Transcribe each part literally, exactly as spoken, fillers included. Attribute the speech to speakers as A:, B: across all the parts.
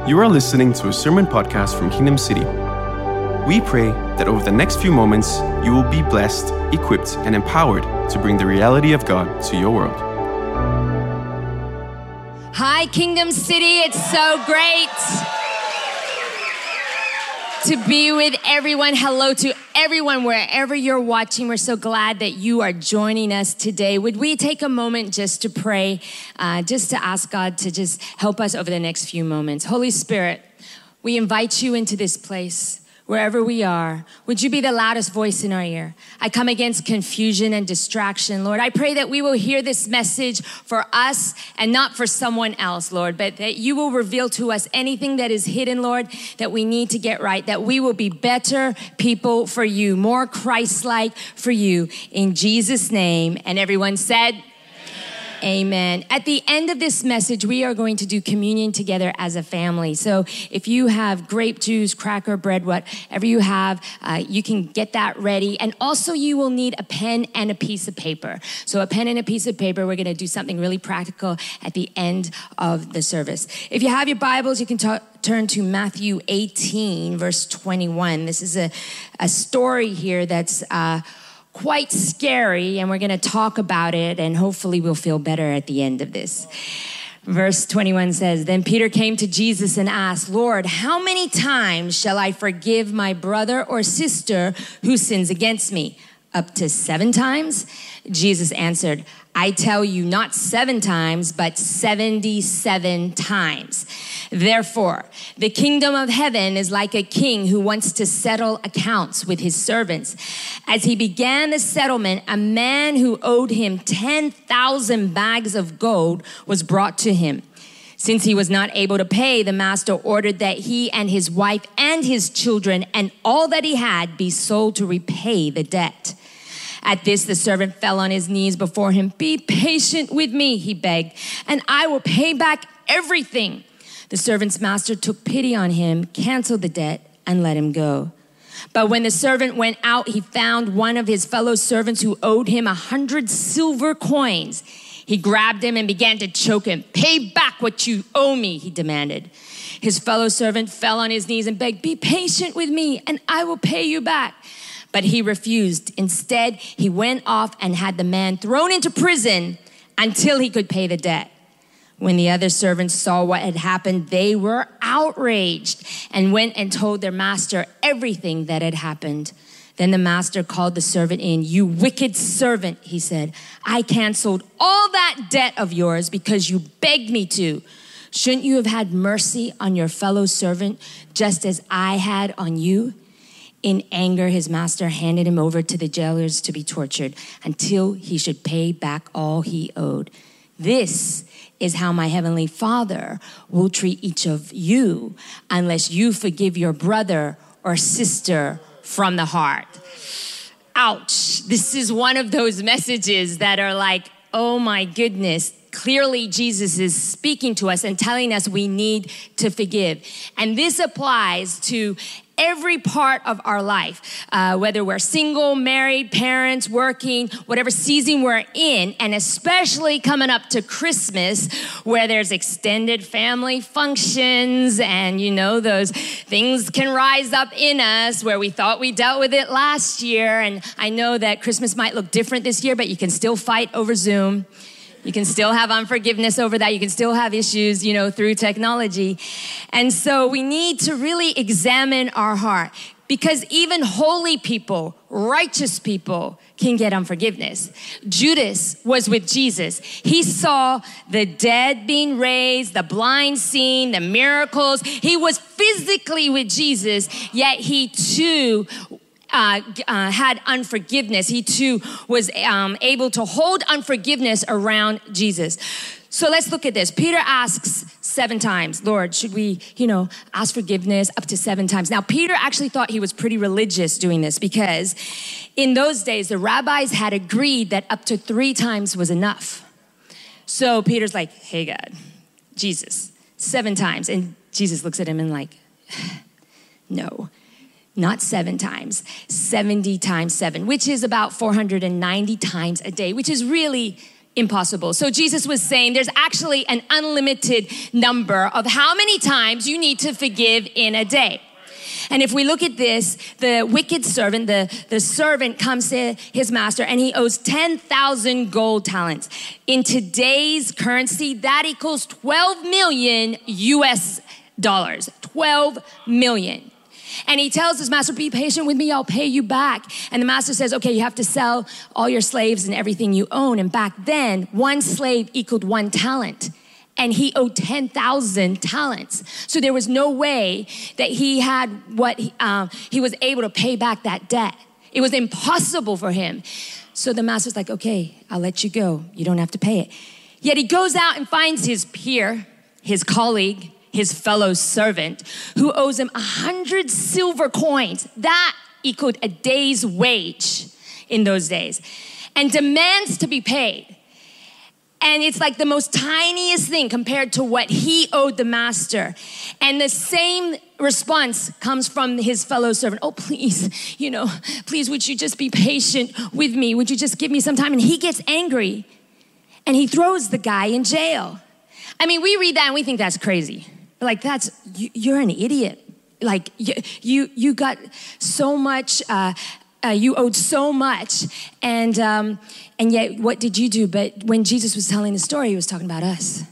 A: You are listening to a sermon podcast from Kingdom City. We pray that over the next few moments, you will be blessed, equipped, and empowered to bring the reality of God to your world.
B: Hi, Kingdom City. It's so great to be with everyone. Hello to everyone, wherever you're watching. We're so glad that you are joining us today. Would we take a moment just to pray, uh, just to ask God to just help us over the next few moments? Holy Spirit, we invite you into this place. Wherever we are, would you be the loudest voice in our ear? I come against confusion and distraction, Lord. I pray that we will hear this message for us and not for someone else, Lord, but that you will reveal to us anything that is hidden, Lord, that we need to get right, that we will be better people for you, more Christ-like for you. In Jesus' name, and everyone said, amen. At the end of this message, we are going to do communion together as a family. So if you have grape juice, cracker, bread, whatever you have, uh, you can get that ready. And also you will need a pen and a piece of paper. So a pen and a piece of paper, we're going to do something really practical at the end of the service. If you have your Bibles, you can t- turn to Matthew eighteen, verse twenty-one. This is a, a story here that's uh, quite scary, and we're going to talk about it, and hopefully we'll feel better at the end of this. Verse twenty-one says, "Then Peter came to Jesus and asked, 'Lord, how many times shall I forgive my brother or sister who sins against me? Up to seven times?' Jesus answered, 'I tell you, not seven times, but seventy-seven times. Therefore, the kingdom of heaven is like a king who wants to settle accounts with his servants. As he began the settlement, a man who owed him ten thousand bags of gold was brought to him. Since he was not able to pay, the master ordered that he and his wife and his children and all that he had be sold to repay the debt. At this, the servant fell on his knees before him. 'Be patient with me,' he begged, 'and I will pay back everything.' The servant's master took pity on him, canceled the debt, and let him go. But when the servant went out, he found one of his fellow servants who owed him a hundred silver coins. He grabbed him and began to choke him. 'Pay back what you owe me,' he demanded. His fellow servant fell on his knees and begged, 'Be patient with me, and I will pay you back.' But he refused. Instead, he went off and had the man thrown into prison until he could pay the debt. When the other servants saw what had happened, they were outraged and went and told their master everything that had happened. Then the master called the servant in. 'You wicked servant,' he said, 'I canceled all that debt of yours because you begged me to. Shouldn't you have had mercy on your fellow servant just as I had on you?' In anger, his master handed him over to the jailers to be tortured until he should pay back all he owed. This is how my heavenly Father will treat each of you unless you forgive your brother or sister from the heart." Ouch. This is one of those messages that are like, oh my goodness. Clearly, Jesus is speaking to us and telling us we need to forgive. And this applies to every part of our life, uh, whether we're single, married, parents, working, whatever season we're in, and especially coming up to Christmas, where there's extended family functions, and you know, those things can rise up in us where we thought we dealt with it last year. And I know that Christmas might look different this year, but you can still fight over Zoom. You can still have unforgiveness over that. You can still have issues, you know, through technology. And so we need to really examine our heart, because even holy people, righteous people can get unforgiveness. Judas was with Jesus. He saw the dead being raised, the blind seen, the miracles. He was physically with Jesus, yet he too Uh, uh, had unforgiveness. He too was um, able to hold unforgiveness around Jesus. So let's look at this. Peter asks seven times, "Lord, should we, you know, ask forgiveness up to seven times?" Now, Peter actually thought he was pretty religious doing this, because in those days, the rabbis had agreed that up to three times was enough. So Peter's like, "Hey, God, Jesus, seven times." And Jesus looks at him and like, "No. Not seven times, seventy times seven, which is about four hundred ninety times a day, which is really impossible. So Jesus was saying there's actually an unlimited number of how many times you need to forgive in a day. And if we look at this, the wicked servant, the, the servant comes to his master and he owes ten thousand gold talents. In today's currency, that equals twelve million U S dollars. twelve million. And he tells his master, be patient with me, I'll pay you back. And the master says, okay, you have to sell all your slaves and everything you own. And back then, one slave equaled one talent. And he owed ten thousand talents. So there was no way that he had what he, uh, he was able to pay back that debt. It was impossible for him. So the master's like, okay, I'll let you go. You don't have to pay it. Yet he goes out and finds his peer, his colleague, his fellow servant, who owes him a hundred silver coins. That equaled a day's wage in those days, and demands to be paid. And it's like the most tiniest thing compared to what he owed the master. And the same response comes from his fellow servant. Oh, please, you know, please, would you just be patient with me? Would you just give me some time? And he gets angry and he throws the guy in jail. I mean, we read that and we think that's crazy. Like, that's, you, you're an idiot. Like, you, you, you got so much, uh, Uh, you owed so much, and um, and yet what did you do? But when Jesus was telling the story, he was talking about us.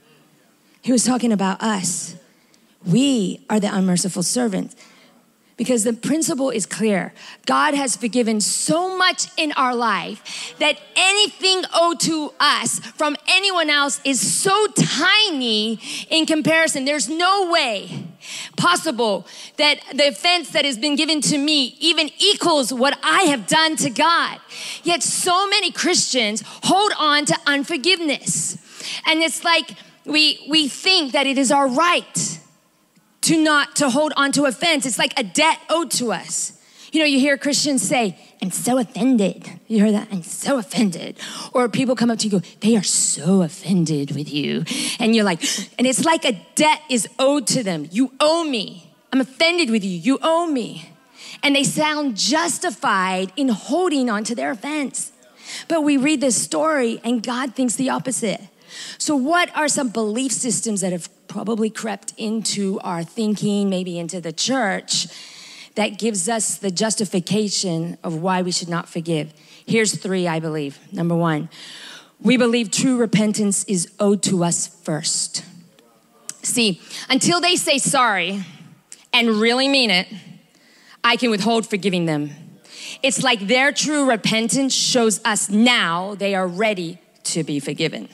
B: He was talking about us. We are the unmerciful servants. Because the principle is clear. God has forgiven so much in our life that anything owed to us from anyone else is so tiny in comparison. There's no way possible that the offense that has been given to me even equals what I have done to God. Yet so many Christians hold on to unforgiveness. And it's like we, we think that it is our right to not to hold on to offense. It's like a debt owed to us. You know, you hear Christians say, I'm so offended. You heard that? I'm so offended. Or people come up to you and go, they are so offended with you. And you're like, and it's like a debt is owed to them. You owe me. I'm offended with you. You owe me. And they sound justified in holding on to their offense. But we read this story and God thinks the opposite. So what are some belief systems that have probably crept into our thinking, maybe into the church, that gives us the justification of why we should not forgive? Here's three, I believe. Number one, we believe true repentance is owed to us first. See, until they say sorry and really mean it, I can withhold forgiving them. It's like their true repentance shows us now they are ready to be forgiven.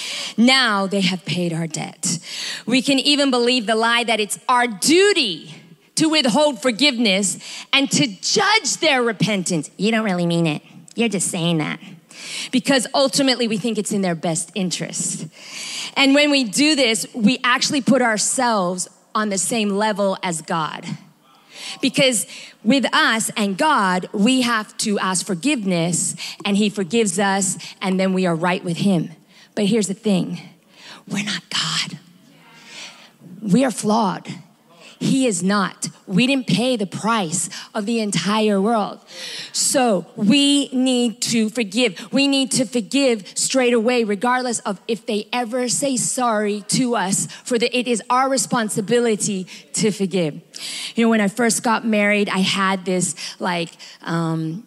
B: Now they have paid our debt. We can even believe the lie that it's our duty to withhold forgiveness and to judge their repentance. You don't really mean it. You're just saying that. Because ultimately we think it's in their best interest. And when we do this, we actually put ourselves on the same level as God. Because with us and God, we have to ask forgiveness and he forgives us and then we are right with him. But here's the thing, we're not God. We are flawed. He is not. We didn't pay the price of the entire world. So we need to forgive. We need to forgive straight away, regardless of if they ever say sorry to us, for the, it is our responsibility to forgive. You know, when I first got married, I had this like, um,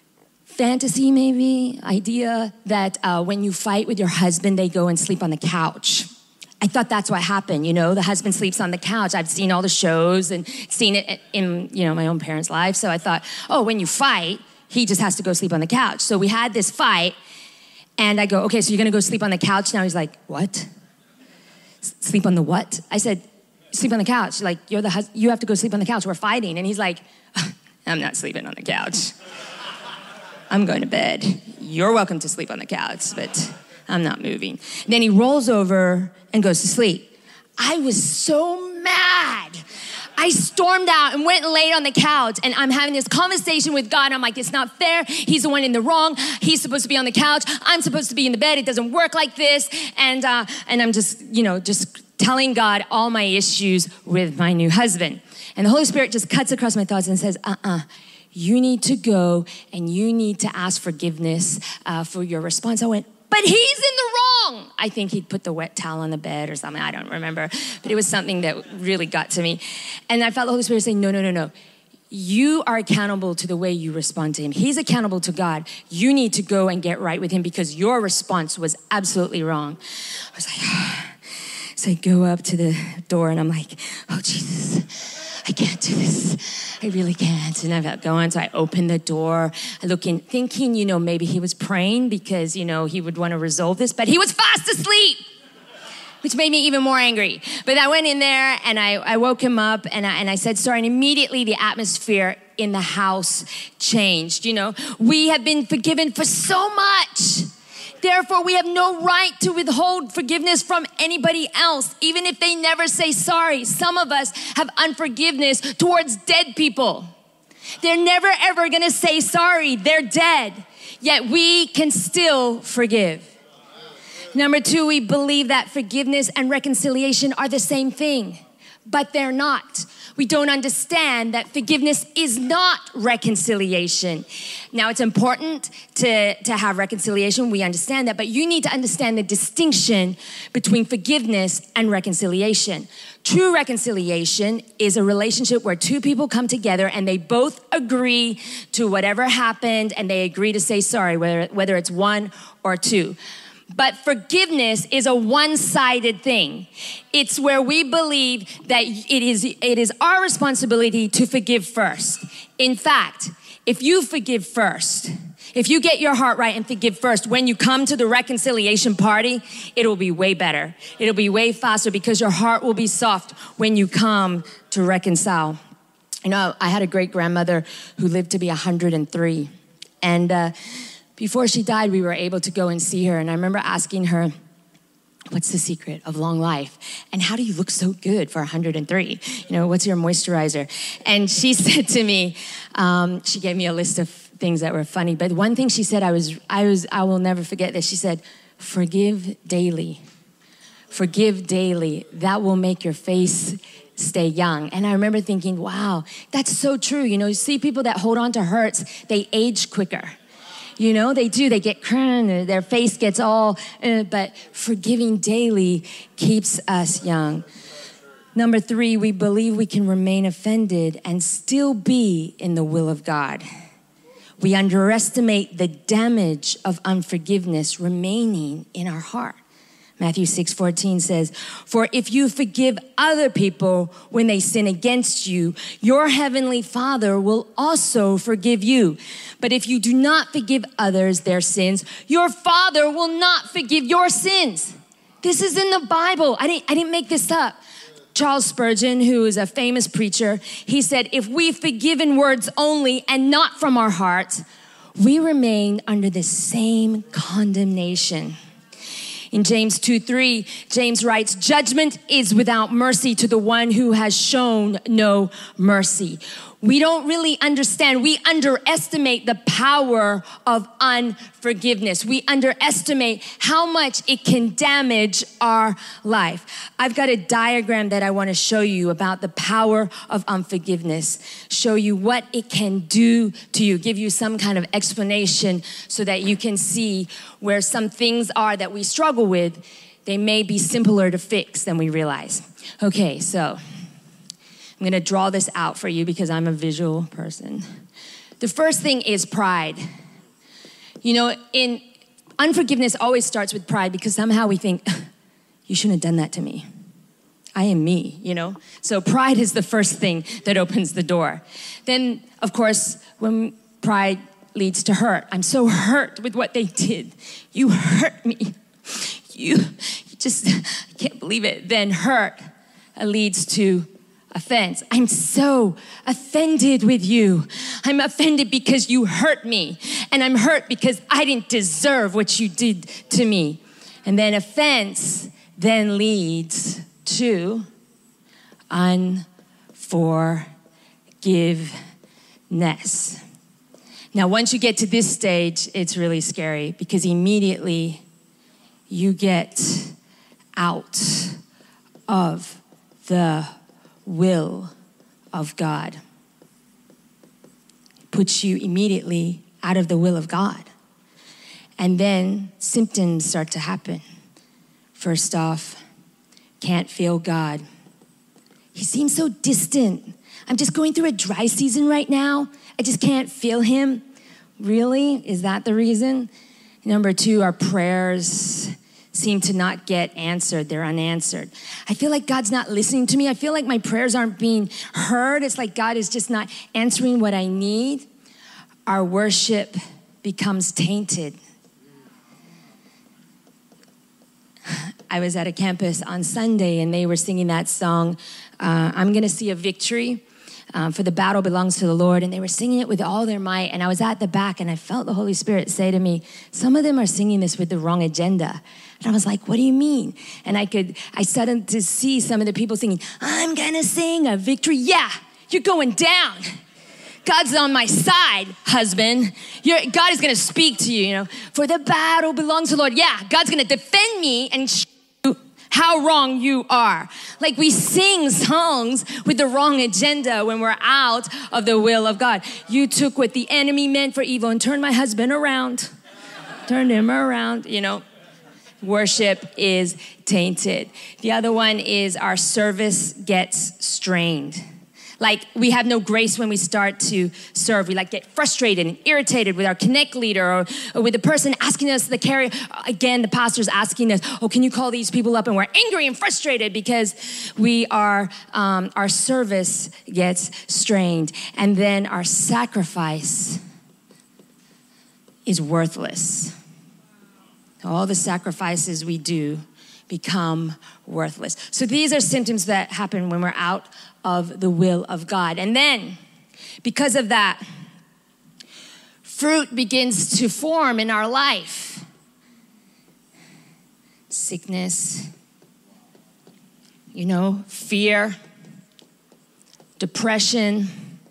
B: fantasy maybe, idea that uh, when you fight with your husband, they go and sleep on the couch. I thought that's what happened, you know, the husband sleeps on the couch. I've seen all the shows and seen it in, you know, my own parents' life. So I thought, oh, when you fight, he just has to go sleep on the couch. So we had this fight and I go, okay, so you're gonna go sleep on the couch now? He's like, what? Sleep on the what? I said, sleep on the couch. Like, you're the hus- you have to go sleep on the couch. We're fighting. And he's like, I'm not sleeping on the couch. I'm going to bed. You're welcome to sleep on the couch, but I'm not moving. Then he rolls over and goes to sleep. I was so mad. I stormed out and went and laid on the couch and I'm having this conversation with God. I'm like, it's not fair. He's the one in the wrong. He's supposed to be on the couch. I'm supposed to be in the bed. It doesn't work like this. And, uh, and I'm just, you know, just telling God all my issues with my new husband. And the Holy Spirit just cuts across my thoughts and says, uh-uh. You need to go and you need to ask forgiveness uh, for your response. I went, but he's in the wrong. I think he'd put the wet towel on the bed or something. I don't remember. But it was something that really got to me. And I felt the Holy Spirit saying, no, no, no, no. You are accountable to the way you respond to him. He's accountable to God. You need to go and get right with him because your response was absolutely wrong. I was like, oh. So I go up to the door and I'm like, oh, Jesus, I can't do this. I really can't. And I felt going. So I opened the door, I look in, thinking, you know, maybe he was praying because, you know, he would want to resolve this, but he was fast asleep, which made me even more angry. But I went in there and I, I woke him up and I, and I said sorry. And immediately the atmosphere in the house changed. You know, we have been forgiven for so much. Therefore, we have no right to withhold forgiveness from anybody else, even if they never say sorry. Some of us have unforgiveness towards dead people. They're never, ever going to say sorry. They're dead. Yet we can still forgive. Number two, we believe that forgiveness and reconciliation are the same thing, but they're not. We don't understand that forgiveness is not reconciliation. Now, it's important to, to have reconciliation. We understand that, but you need to understand the distinction between forgiveness and reconciliation. True reconciliation is a relationship where two people come together and they both agree to whatever happened and they agree to say sorry, whether, whether it's one or two. But forgiveness is a one-sided thing. It's where we believe that it is, it is our responsibility to forgive first. In fact, if you forgive first, if you get your heart right and forgive first, when you come to the reconciliation party, it'll be way better. It'll be way faster because your heart will be soft when you come to reconcile. You know, I had a great-grandmother who lived to be one hundred three. And uh, before she died, we were able to go and see her. And I remember asking her, what's the secret of long life? And how do you look so good for one hundred three? You know, what's your moisturizer? And she said to me, um, she gave me a list of things that were funny. But one thing she said, I was, I was, I will never forget this. She said, forgive daily. Forgive daily. That will make your face stay young. And I remember thinking, wow, that's so true. You know, you see people that hold on to hurts, they age quicker. You know, they do. They get current, their face gets all, uh, but forgiving daily keeps us young. Number three, we believe we can remain offended and still be in the will of God. We underestimate the damage of unforgiveness remaining in our heart. Matthew six fourteen says, for if you forgive other people when they sin against you, your heavenly Father will also forgive you. But if you do not forgive others their sins, your Father will not forgive your sins. This is in the Bible. I didn't, I didn't make this up. Charles Spurgeon, who is a famous preacher, he said, if we forgive in words only and not from our hearts, we remain under the same condemnation. In James two three, James writes, judgment is without mercy to the one who has shown no mercy. We don't really understand. We underestimate the power of unforgiveness. We underestimate how much it can damage our life. I've got a diagram that I want to show you about the power of unforgiveness, show you what it can do to you, give you some kind of explanation so that you can see where some things are that we struggle with. They may be simpler to fix than we realize. Okay, so I'm going to draw this out for you because I'm a visual person. The first thing is pride. You know, in unforgiveness always starts with pride because somehow we think, you shouldn't have done that to me. I am me, you know? So pride is the first thing that opens the door. Then, of course, when pride leads to hurt, I'm so hurt with what they did. You hurt me. You, you just, I can't believe it. Then hurt leads to offense. I'm so offended with you. I'm offended because you hurt me. And I'm hurt because I didn't deserve what you did to me. And then offense then leads to unforgiveness. Now, once you get to this stage, it's really scary because immediately you get out of the will of God. It puts you immediately out of the will of God. And then symptoms start to happen. First off, can't feel God. He seems so distant. I'm just going through a dry season right now. I just can't feel him. Really? Is that the reason? Number two, our prayers seem to not get answered. They're unanswered. I feel like God's not listening to me. I feel like my prayers aren't being heard. It's like God is just not answering what I need. Our worship becomes tainted. I was at a campus on Sunday and they were singing that song, uh, I'm going to see a victory, um, for the battle belongs to the Lord. And they were singing it with all their might. And I was at the back and I felt the Holy Spirit say to me, some of them are singing this with the wrong agenda. And I was like, what do you mean? And I could, I started to see some of the people singing, I'm going to sing a victory. Yeah, you're going down. God's on my side, husband. You're, God is going to speak to you, you know. For the battle belongs to the Lord. Yeah, God's going to defend me and show you how wrong you are. Like we sing songs with the wrong agenda when we're out of the will of God. You took what the enemy meant for evil and turned my husband around. Turned him around, you know. Worship is tainted. The other one is our service gets strained. Like we have no grace when we start to serve. We like get frustrated and irritated with our connect leader or, or with the person asking us to carry. Again, the pastor's asking us, oh, can you call these people up? And we're angry and frustrated because we are, um, our service gets strained. And then our sacrifice is worthless. All the sacrifices we do become worthless. So these are symptoms that happen when we're out of the will of God. And then, because of that, fruit begins to form in our life. Sickness, you know, fear, depression,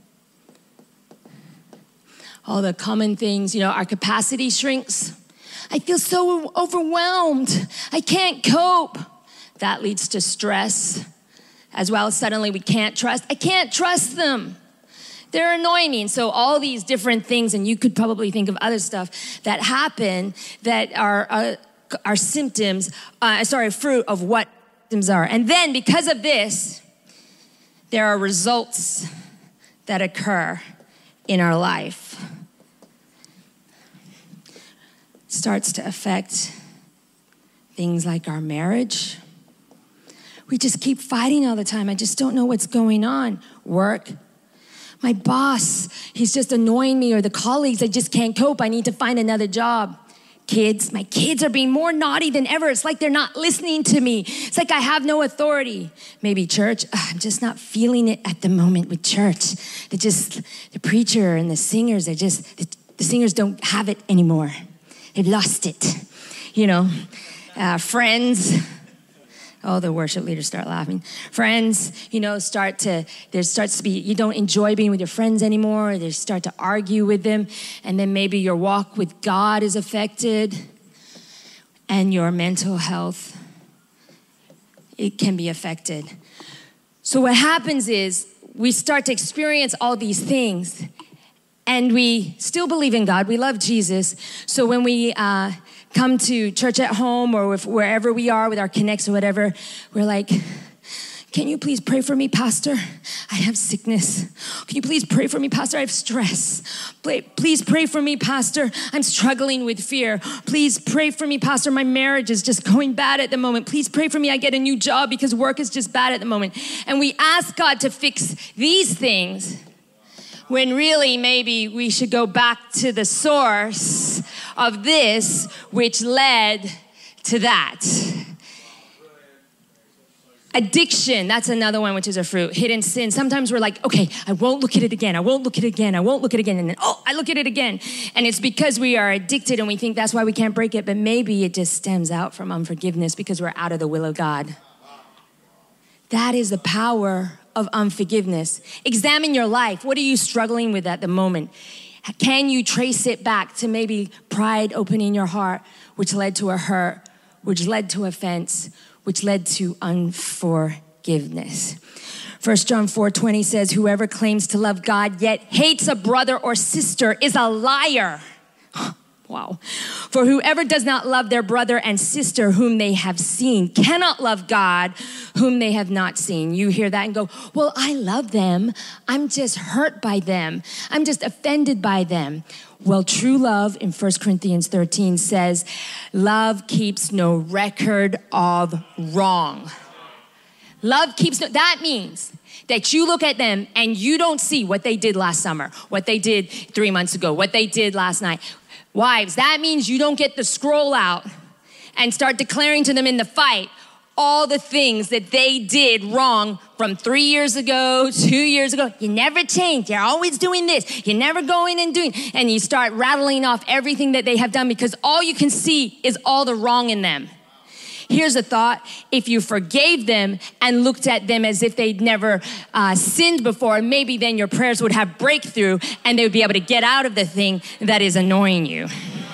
B: all the common things, you know, our capacity shrinks. I feel so overwhelmed. I can't cope. That leads to stress. As well, suddenly we can't trust. I can't trust them. They're annoying me. And so all these different things, and you could probably think of other stuff that happen that are, uh, are symptoms, uh, sorry, fruit of what symptoms are. And then because of this, there are results that occur in our life. It starts to affect things like our marriage. We just keep fighting all the time. I just don't know what's going on. Work. My boss, he's just annoying me, or the colleagues, I just can't cope. I need to find another job. Kids, my kids are being more naughty than ever. It's like they're not listening to me. It's like I have no authority. Maybe church, I'm just not feeling it at the moment with church. They just, the preacher and the singers, they're just, the singers don't have it anymore. They've lost it. You know, uh, friends. Oh, the worship leaders start laughing. Friends, you know, start to, there starts to be, you don't enjoy being with your friends anymore. Or they start to argue with them. And then maybe your walk with God is affected. And your mental health, it can be affected. So what happens is we start to experience all these things. And we still believe in God. We love Jesus. So when we uh, come to church at home or if, wherever we are with our connects or whatever, we're like, can you please pray for me, Pastor? I have sickness. Can you please pray for me, Pastor? I have stress. Please pray for me, Pastor. I'm struggling with fear. Please pray for me, Pastor. My marriage is just going bad at the moment. Please pray for me. I get a new job because work is just bad at the moment. And we ask God to fix these things, when really maybe we should go back to the source of this, which led to that. Addiction, that's another one, which is a fruit. Hidden sin. Sometimes we're like, okay, I won't look at it again. I won't look at it again. I won't look at it again. And then, oh, I look at it again. And it's because we are addicted and we think that's why we can't break it. But maybe it just stems out from unforgiveness because we're out of the will of God. That is the power of unforgiveness. Examine your life. What are you struggling with at the moment? Can you trace it back to maybe pride opening your heart, which led to a hurt, which led to offense, which led to unforgiveness? First John four twenty says, whoever claims to love God yet hates a brother or sister is a liar. Wow. For whoever does not love their brother and sister whom they have seen cannot love God whom they have not seen. You hear that and go, well, I love them. I'm just hurt by them. I'm just offended by them. Well, true love in First Corinthians thirteen says, love keeps no record of wrong. Love keeps no, that means that you look at them and you don't see what they did last summer, what they did three months ago, what they did last night. Wives, that means you don't get the scroll out and start declaring to them in the fight all the things that they did wrong from three years ago, two years ago. You never change. You're always doing this. You're never going and doing. And you start rattling off everything that they have done because all you can see is all the wrong in them. Here's a thought. If you forgave them and looked at them as if they'd never uh, sinned before, maybe then your prayers would have breakthrough and they would be able to get out of the thing that is annoying you.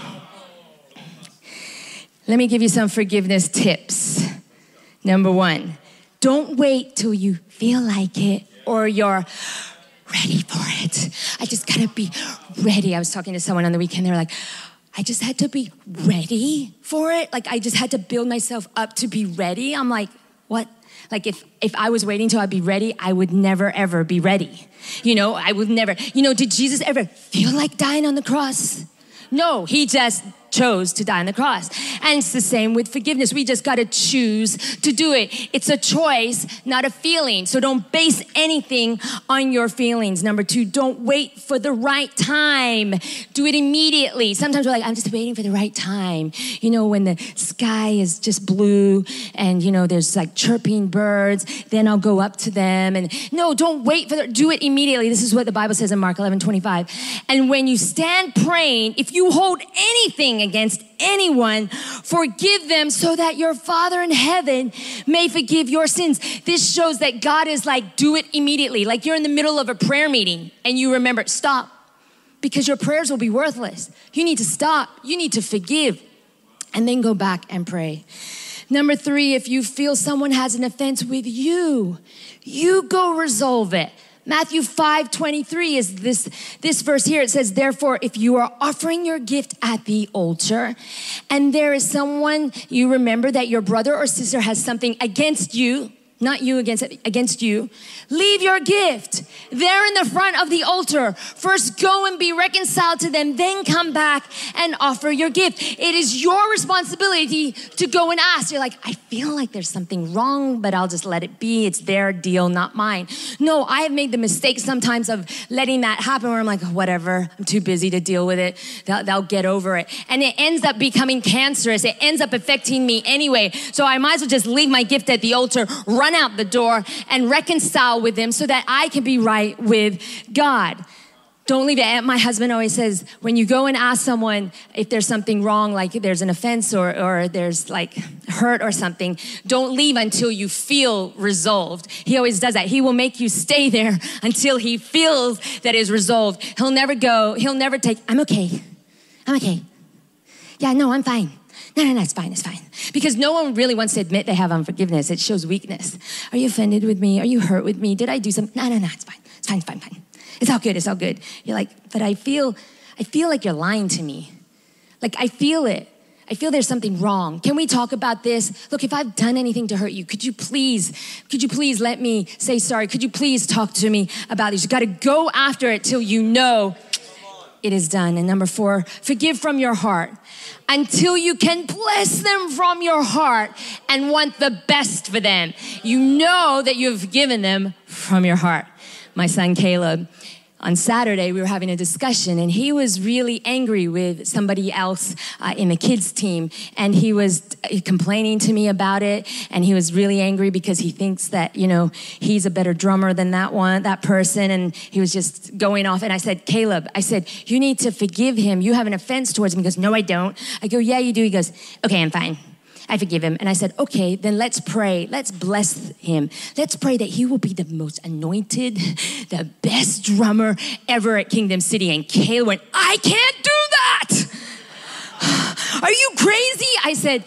B: Let me give you some forgiveness tips. Number one, don't wait till you feel like it or you're ready for it. I just gotta be ready. I was talking to someone on the weekend. They were like, I just had to be ready for it. Like I just had to build myself up to be ready. I'm like, what? Like if, if I was waiting till I'd be ready, I would never, ever be ready. You know, I would never, you know, did Jesus ever feel like dying on the cross? No, he just chose to die on the cross. And it's the same with forgiveness. We just got to choose to do it. It's a choice, not a feeling. So don't base anything on your feelings. Number two, don't wait for the right time. Do it immediately. Sometimes we're like, I'm just waiting for the right time. You know, when the sky is just blue and, you know, there's like chirping birds, then I'll go up to them. And no, don't wait for the, do it immediately. This is what the Bible says in Mark eleven twenty-five. And when you stand praying, if you hold anything against anyone, forgive them so that your Father in heaven may forgive your sins. This shows that God is like, do it immediately. Like you're in the middle of a prayer meeting and you remember, stop, because your prayers will be worthless. You need to stop. You need to forgive and then go back and pray. Number three, if you feel someone has an offense with you, you go resolve it. Matthew five twenty-three is this, this verse here. It says, therefore, if you are offering your gift at the altar and there is someone you remember that your brother or sister has something against you, not you against against you, leave your gift there in the front of the altar. First go and be reconciled to them, then come back and offer your gift. It is your responsibility to go and ask. You're like, I feel like there's something wrong, but I'll just let it be. It's their deal, not mine. No, I have made the mistake sometimes of letting that happen where I'm like, whatever, I'm too busy to deal with it. They'll, they'll get over it. And it ends up becoming cancerous. It ends up affecting me anyway. So I might as well just leave my gift at the altar, run out the door and reconcile with them so that I can be right with God. Don't leave it. My husband always says, when you go and ask someone if there's something wrong, like there's an offense or, or there's like hurt or something, don't leave until you feel resolved. He always does that. He will make you stay there until he feels that is resolved. He'll never go, he'll never take, I'm okay. I'm okay. Yeah, no, I'm fine. No, no, no, it's fine, it's fine. Because no one really wants to admit they have unforgiveness. It shows weakness. Are you offended with me? Are you hurt with me? Did I do something? No, no, no, it's fine. It's fine, it's fine, fine. It's all good, it's all good. You're like, but I feel, I feel like you're lying to me. Like, I feel it. I feel there's something wrong. Can we talk about this? Look, if I've done anything to hurt you, could you please, could you please let me say sorry? Could you please talk to me about this? You got to go after it till you know it is done. And number four, forgive from your heart until you can bless them from your heart and want the best for them. You know that you've given them from your heart. My son Caleb, on Saturday, we were having a discussion and he was really angry with somebody else uh, in the kids team. And he was complaining to me about it. And he was really angry because he thinks that, you know, he's a better drummer than that one, that person. And he was just going off. And I said, Caleb, I said, you need to forgive him. You have an offense towards him. He goes, no, I don't. I go, yeah, you do. He goes, okay, I'm fine. I forgive him. And I said, okay, then let's pray. Let's bless him. Let's pray that he will be the most anointed, the best drummer ever at Kingdom City. And Caleb went, I can't do that. Are you crazy? I said,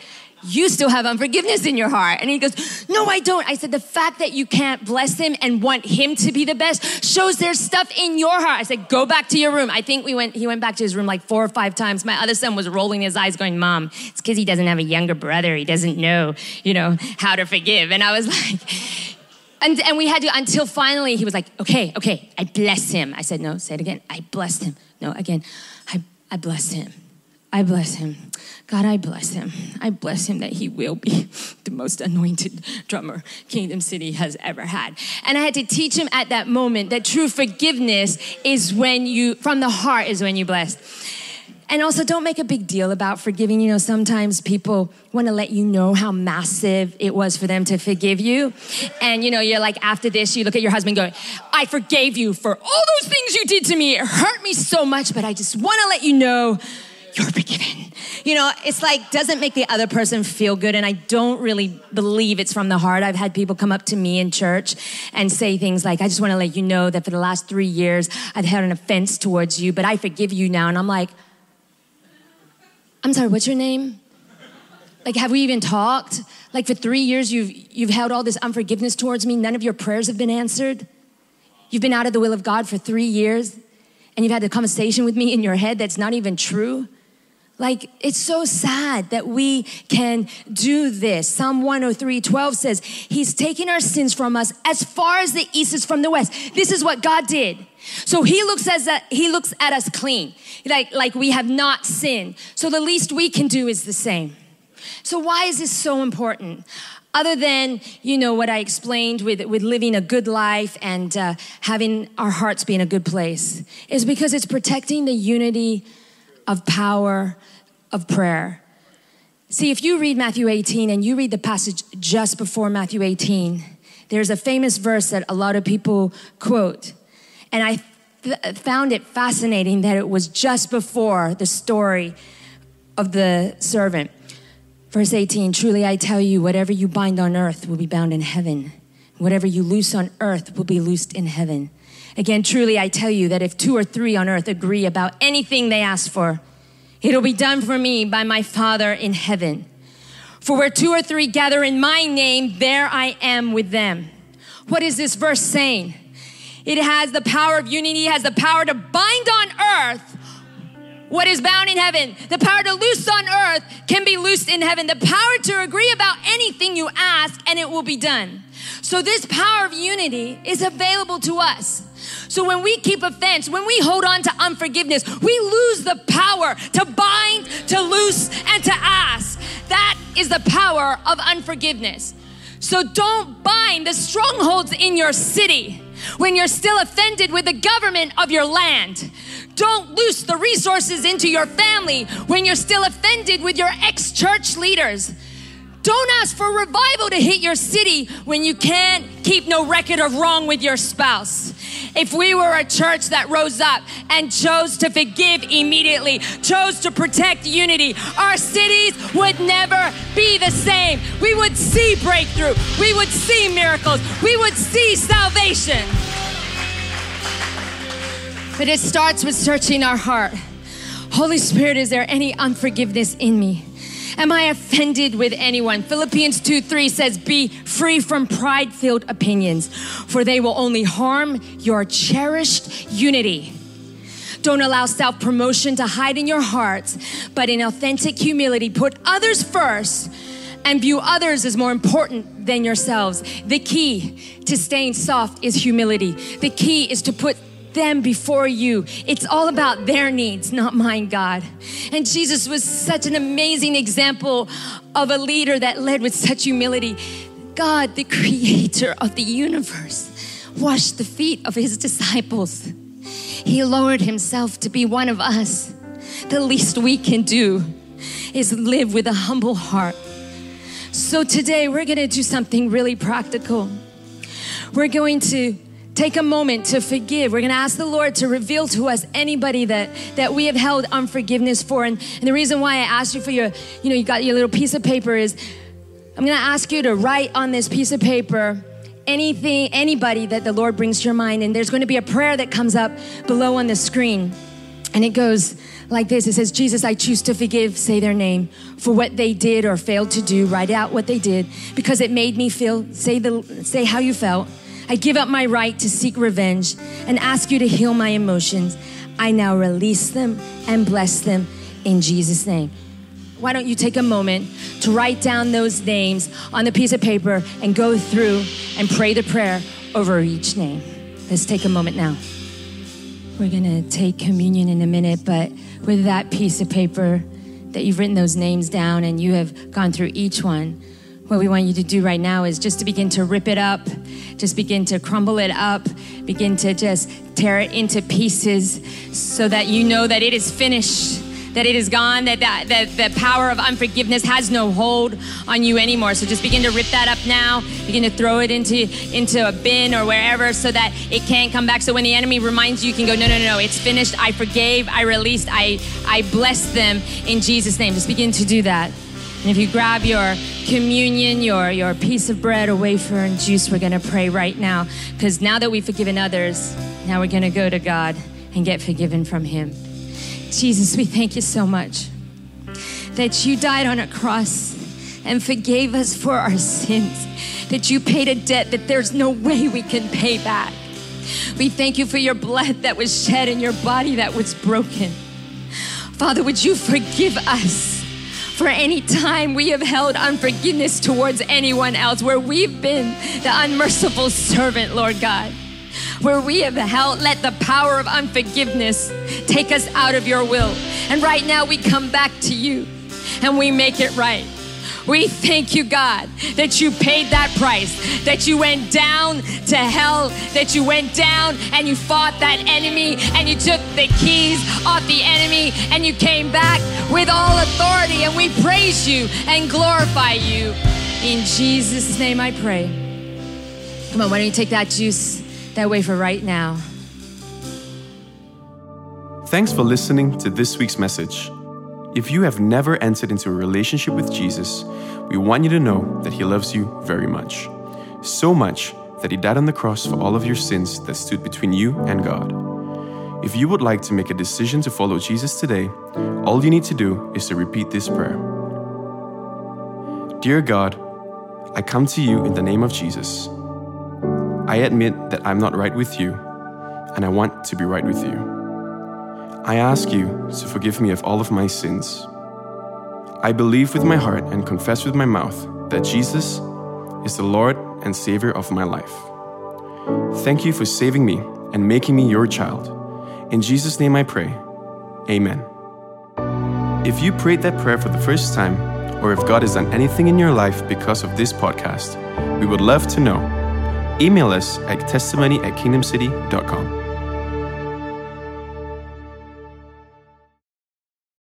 B: you still have unforgiveness in your heart. And he goes, no, I don't. I said, the fact that you can't bless him and want him to be the best shows there's stuff in your heart. I said, go back to your room. I think we went, he went back to his room like four or five times. My other son was rolling his eyes going, Mom, it's because he doesn't have a younger brother. He doesn't know, you know, how to forgive. And I was like, and, and we had to, until finally he was like, okay, okay, I bless him. I said, no, say it again. I blessed him. No, again, I, I bless him. I bless him. God, I bless him. I bless him that he will be the most anointed drummer Kingdom City has ever had. And I had to teach him at that moment that true forgiveness is when you, from the heart is when you bless. And also don't make a big deal about forgiving. You know, sometimes people want to let you know how massive it was for them to forgive you. And, you know, you're like, after this, you look at your husband going, I forgave you for all those things you did to me. It hurt me so much, but I just want to let you know you're forgiven. You know, it's like, doesn't make the other person feel good. And I don't really believe it's from the heart. I've had people come up to me in church and say things like, I just want to let you know that for the last three years, I've had an offense towards you, but I forgive you now. And I'm like, I'm sorry, what's your name? Like, have we even talked? Like, for three years, you've, you've held all this unforgiveness towards me. None of your prayers have been answered. You've been out of the will of God for three years. And you've had a conversation with me in your head that's not even true. Like, it's so sad that we can do this. Psalm one oh three twelve says, he's taken our sins from us as far as the east is from the west. This is what God did. So he looks at he looks at us clean, like, like we have not sinned. So the least we can do is the same. So why is this so important? Other than, you know, what I explained with, with living a good life and uh, having our hearts be in a good place, is because it's protecting the unity of power of prayer. See, if you read Matthew eighteen and you read the passage just before Matthew eighteen, there's a famous verse that a lot of people quote. And I th- found it fascinating that it was just before the story of the servant. Verse eighteen, truly I tell you, whatever you bind on earth will be bound in heaven. Whatever you loose on earth will be loosed in heaven. Again, truly I tell you that if two or three on earth agree about anything they ask for, it'll be done for me by my Father in heaven. For where two or three gather in my name, there I am with them. What is this verse saying? It has the power of unity, it has the power to bind on earth what is bound in heaven. The power to loose on earth can be loosed in heaven. The power to agree about anything you ask and it will be done. So this power of unity is available to us. So when we keep offense, when we hold on to unforgiveness, we lose the power to bind, to loose, and to ask. That is the power of unforgiveness. So don't bind the strongholds in your city when you're still offended with the government of your land. Don't loose the resources into your family when you're still offended with your ex-church leaders. Don't ask for revival to hit your city when you can't keep no record of wrong with your spouse. If we were a church that rose up and chose to forgive immediately, chose to protect unity, our cities would never be the same. We would see breakthrough. We would see miracles. We would see salvation. But it starts with searching our heart. Holy Spirit, is there any unforgiveness in me? Am I offended with anyone? Philippians two three says, be free from pride-filled opinions, for they will only harm your cherished unity. Don't allow self-promotion to hide in your hearts, but in authentic humility, put others first and view others as more important than yourselves. The key to staying soft is humility. The key is to put them before you. It's all about their needs, not mine, God. And Jesus was such an amazing example of a leader that led with such humility. God, the creator of the universe, washed the feet of his disciples. He lowered himself to be one of us. The least we can do is live with a humble heart. So today we're going to do something really practical. We're going to take a moment to forgive. We're going to ask the Lord to reveal to us anybody that, that we have held unforgiveness for. And, and the reason why I asked you for your, you know, you got your little piece of paper is, I'm going to ask you to write on this piece of paper anything, anybody that the Lord brings to your mind. And there's going to be a prayer that comes up below on the screen. And it goes like this. It says, Jesus, I choose to forgive, say their name, for what they did or failed to do. Write out what they did because it made me feel, say the, say how you felt. I give up my right to seek revenge and ask you to heal my emotions. I now release them and bless them in Jesus' name. Why don't you take a moment to write down those names on the piece of paper and go through and pray the prayer over each name. Let's take a moment now. We're gonna take communion in a minute, but with that piece of paper that you've written those names down and you have gone through each one, what we want you to do right now is just to begin to rip it up, just begin to crumble it up, begin to just tear it into pieces so that you know that it is finished, that it is gone, that that, that the power of unforgiveness has no hold on you anymore. So just begin to rip that up now. Begin to throw it into, into a bin or wherever so that it can't come back. So when the enemy reminds you, you can go, no, no, no, no, it's finished. I forgave, I released, I, I blessed them in Jesus' name. Just begin to do that. And if you grab your communion, your, your piece of bread or wafer and juice, we're gonna pray right now. Because now that we've forgiven others, now we're gonna go to God and get forgiven from Him. Jesus, we thank you so much that you died on a cross and forgave us for our sins, that you paid a debt that there's no way we can pay back. We thank you for your blood that was shed and your body that was broken. Father, would you forgive us for any time we have held unforgiveness towards anyone else, where we've been the unmerciful servant, Lord God, where we have held, let the power of unforgiveness take us out of your will. And right now we come back to you and we make it right. We thank you, God, that you paid that price, that you went down to hell, that you went down and you fought that enemy and you took the keys off the enemy and you came back with all authority, and we praise you and glorify you. In Jesus' name I pray. Come on, why don't you take that juice, that wafer right now.
A: Thanks for listening to this week's message. If you have never entered into a relationship with Jesus, we want you to know that He loves you very much. So much that He died on the cross for all of your sins that stood between you and God. If you would like to make a decision to follow Jesus today, all you need to do is to repeat this prayer. Dear God, I come to you in the name of Jesus. I admit that I'm not right with you, and I want to be right with you. I ask you to forgive me of all of my sins. I believe with my heart and confess with my mouth that Jesus is the Lord and Savior of my life. Thank you for saving me and making me your child. In Jesus' name I pray. Amen. If you prayed that prayer for the first time, or if God has done anything in your life because of this podcast, we would love to know. Email us at testimony at kingdom city dot com.